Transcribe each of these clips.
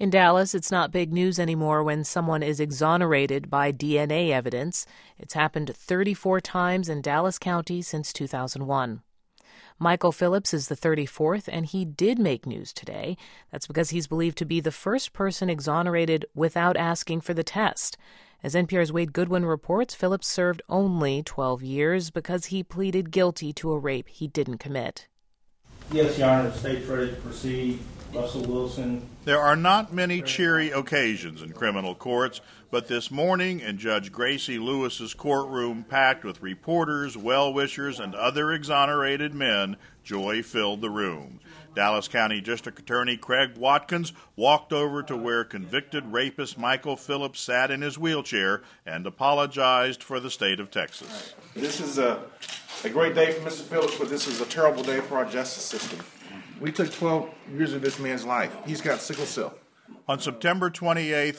In Dallas, it's not big news anymore when someone is exonerated by DNA evidence. It's happened 34 times in Dallas County since 2001. Michael Phillips is the 34th, and he did make news today. That's because he's believed to be the first person exonerated without asking for the test. As NPR's Wade Goodwin reports, Phillips served only 12 years because he pleaded guilty to a rape he didn't commit. Yes, Your Honor, the state's ready to proceed. Russell Wilson. There are not many cheery occasions in criminal courts, but this morning in Judge Gracie Lewis's courtroom, packed with reporters, well-wishers, and other exonerated men, joy filled the room. Dallas County District Attorney Craig Watkins walked over to where convicted rapist Michael Phillips sat in his wheelchair and apologized for the state of Texas. This is a great day for Mr. Phillips, but this is a terrible day for our justice system. We took 12 years of this man's life. He's got sickle cell. On September 28,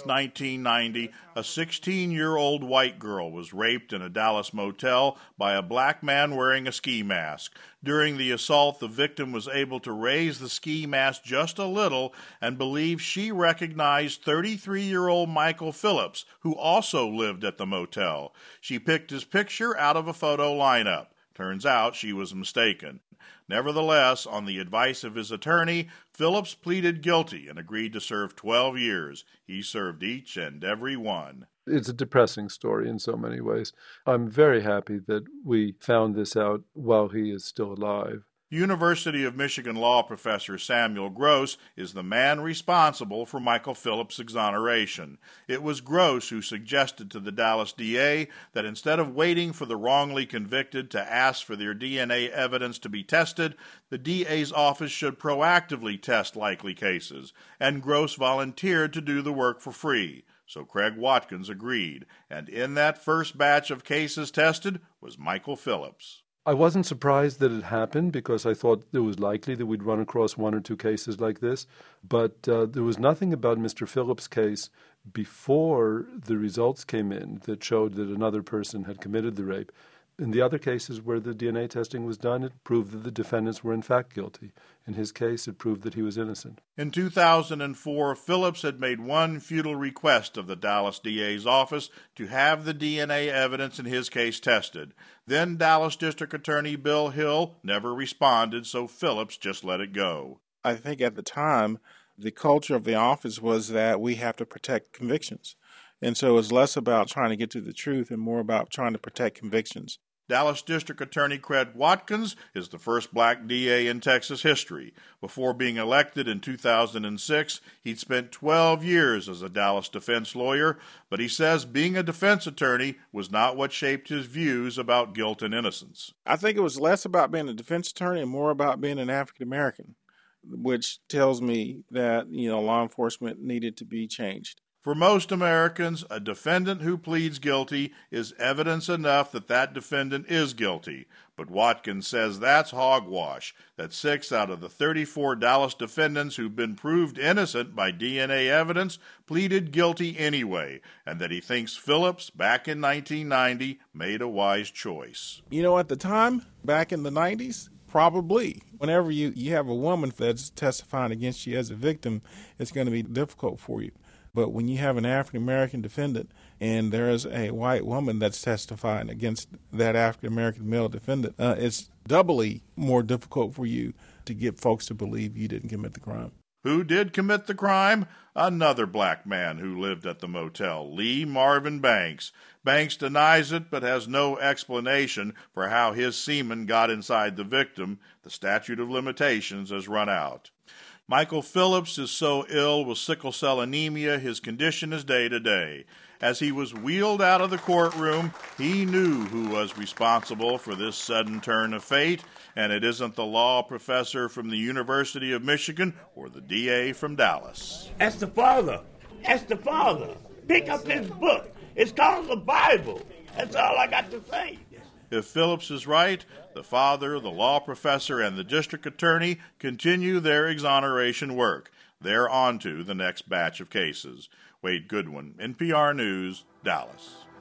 1990, a 16-year-old white girl was raped in a Dallas motel by a black man wearing a ski mask. During the assault, the victim was able to raise the ski mask just a little and believes she recognized 33-year-old Michael Phillips, who also lived at the motel. She picked his picture out of a photo lineup. Turns out she was mistaken. Nevertheless, on the advice of his attorney, Phillips pleaded guilty and agreed to serve 12 years. He served each and every one. It's a depressing story in so many ways. I'm very happy that we found this out while he is still alive. University of Michigan law professor Samuel Gross is the man responsible for Michael Phillips' exoneration. It was Gross who suggested to the Dallas DA that instead of waiting for the wrongly convicted to ask for their DNA evidence to be tested, the DA's office should proactively test likely cases, and Gross volunteered to do the work for free. So Craig Watkins agreed, and in that first batch of cases tested was Michael Phillips. I wasn't surprised that it happened because I thought it was likely that we'd run across one or two cases like this. But there was nothing about Mr. Phillips' case before the results came in that showed that another person had committed the rape. In the other cases where the DNA testing was done, it proved that the defendants were in fact guilty. In his case, it proved that he was innocent. In 2004, Phillips had made one futile request of the Dallas DA's office to have the DNA evidence in his case tested. Then Dallas District Attorney Bill Hill never responded, so Phillips just let it go. I think at the time, the culture of the office was that we have to protect convictions. And so it's less about trying to get to the truth and more about trying to protect convictions. Dallas District Attorney Craig Watkins is the first black DA in Texas history. Before being elected in 2006, he'd spent 12 years as a Dallas defense lawyer, but he says being a defense attorney was not what shaped his views about guilt and innocence. I think it was less about being a defense attorney and more about being an African American, which tells me that, law enforcement needed to be changed. For most Americans, a defendant who pleads guilty is evidence enough that that defendant is guilty. But Watkins says that's hogwash, that 6 out of the 34 Dallas defendants who've been proved innocent by DNA evidence pleaded guilty anyway, and that he thinks Phillips, back in 1990, made a wise choice. At the time, back in the 90s, probably. Whenever you have a woman that's testifying against you as a victim, it's going to be difficult for you. But when you have an African-American defendant and there is a white woman that's testifying against that African-American male defendant, it's doubly more difficult for you to get folks to believe you didn't commit the crime. Who did commit the crime? Another black man who lived at the motel, Lee Marvin Banks. Banks denies it but has no explanation for how his semen got inside the victim. The statute of limitations has run out. Michael Phillips is so ill with sickle cell anemia, his condition is day to day. As he was wheeled out of the courtroom, he knew who was responsible for this sudden turn of fate, and it isn't the law professor from the University of Michigan or the DA from Dallas. Ask the Father. Ask the Father. Pick up his book. It's called the Bible. That's all I got to say. If Phillips is right, the father, the law professor, and the district attorney continue their exoneration work. They're on to the next batch of cases. Wade Goodwin, NPR News, Dallas.